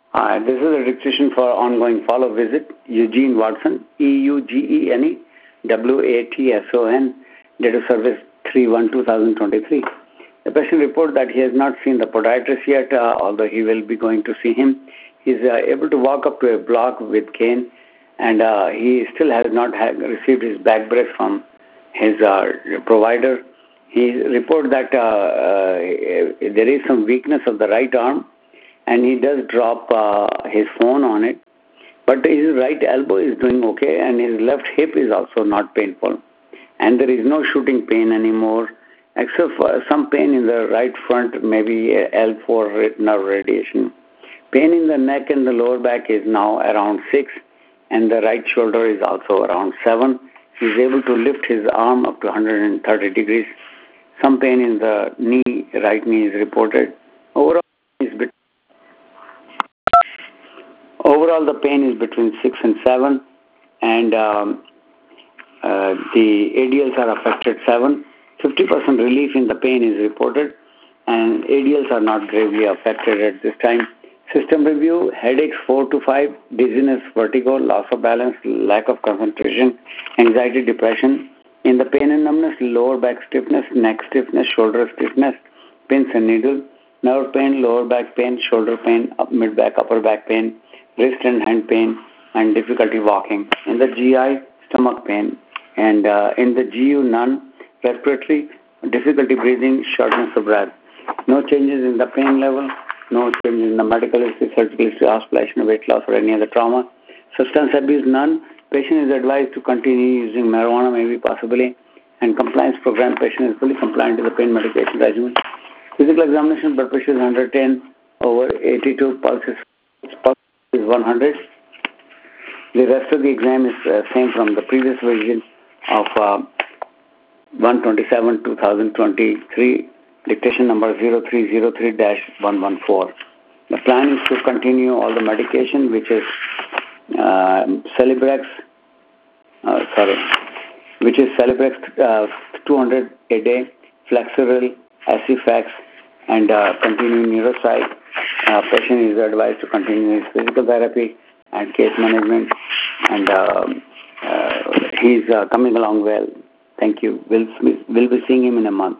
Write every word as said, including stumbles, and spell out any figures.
Uh, this is a dictation for ongoing follow visit. Eugene Watson, E U G E N E W A T S O N, date of service three one two thousand twenty-three. The patient reports that he has not seen the podiatrist yet, uh, although he will be going to see him. He is uh, able to walk up to a block with cane, and uh, he still has not ha- received his back brace from his uh, provider. He reports that uh, uh, there is some weakness of the right arm, and he does drop uh, his phone on it. But his right elbow is doing okay, and his left hip is also not painful. And there is no shooting pain anymore, except for some pain in the right front, maybe L four nerve radiation. Pain in the neck and the lower back is now around six, and the right shoulder is also around seven. He is able to lift his arm up to one hundred thirty degrees. Some pain in the knee, right knee is reported. Overall, is between Overall, the pain is between six and seven, and um, uh, the A D Ls are affected seven. fifty percent relief in the pain is reported, and A D Ls are not gravely affected at this time. System review: headaches four to five, dizziness, vertigo, loss of balance, lack of concentration, anxiety, depression. In the pain and numbness: lower back stiffness, neck stiffness, shoulder stiffness, pins and needle, nerve pain, lower back pain, shoulder pain, up, mid back, upper back pain, wrist and hand pain, and difficulty walking. In the G I, stomach pain, and uh, in the G U, none. Respiratory, difficulty breathing, shortness of breath. No changes in the pain level, no changes in the medical history, surgical history, hospitalization, weight loss, or any other trauma. Substance abuse, none. Patient is advised to continue using marijuana, maybe possibly, and compliance program. Patient is fully compliant to the pain medication regimen. Physical examination: blood pressure is one hundred ten over eighty-two, pulse is, pulse is one hundred. The rest of the exam is uh, same from the previous version of uh, one twenty-seven two thousand twenty-three, dictation number zero three zero three dash one one four. The plan is to continue all the medication, which is uh, Celebrex, uh, sorry, which is Celebrex uh, two hundred a day, Flexeril, Aciphax, and uh, continue Neuropsych. Uh, patient is advised to continue his physical therapy and case management, and uh, uh, he's uh, coming along well. Thank you. We'll, we'll be seeing him in a month.